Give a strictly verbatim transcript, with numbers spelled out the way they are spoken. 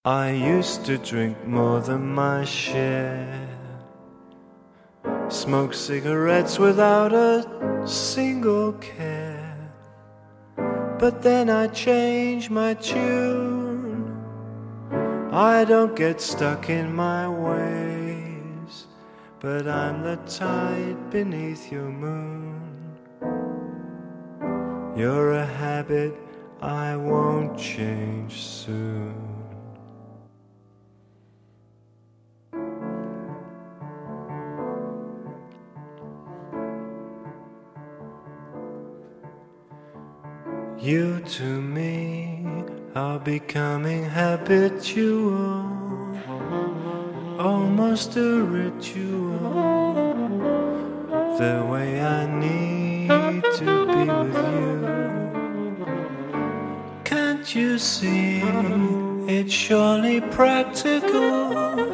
I used to drink more than my share, smoke cigarettes without a single care. But then I changed my tune. I don't get stuck in my ways, but I'm the tide beneath your moon. You're a habit I won't change soon. You to me are becoming habitual, almost a ritual, the way I need to be with you. Can't you see it's surely practical?